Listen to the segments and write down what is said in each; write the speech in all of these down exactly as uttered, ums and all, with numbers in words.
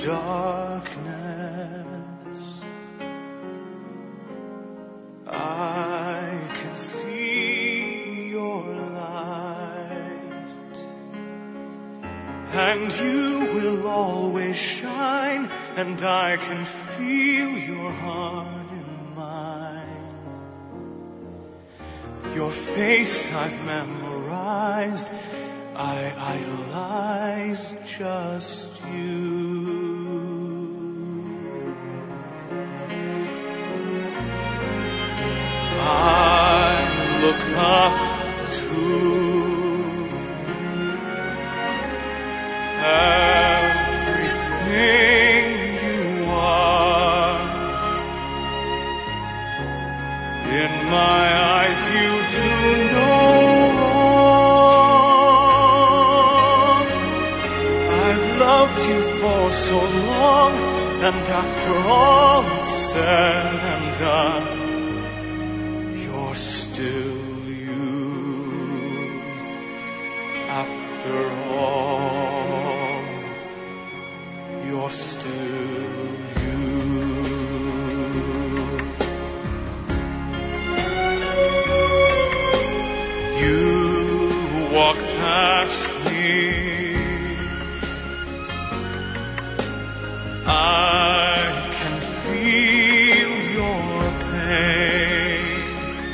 darkness, I can see your light, and you will always shine, and I can feel your heart in mine. Your face I've memorized, I idolize just you. I look up to everything you are. In my eyes you do no wrong. I've loved you for so long, and after all is said and done, you're still you. After all, you're still you. You walk past me, I can feel your pain.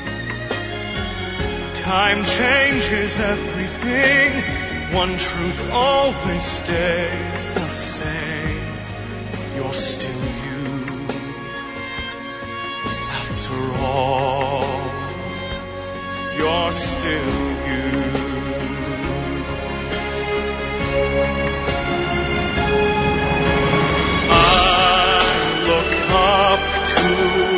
Time changes everything, one truth always stays the same. You're still you. After all, you're still you. Up to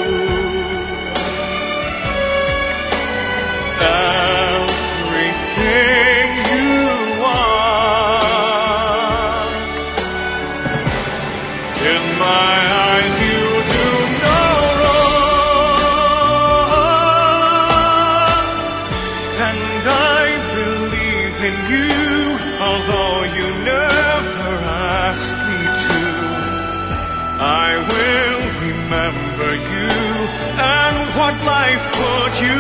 everything you are. In my eyes you do no wrong, and I believe in you, although you never asked me to. I will remember you and what life put you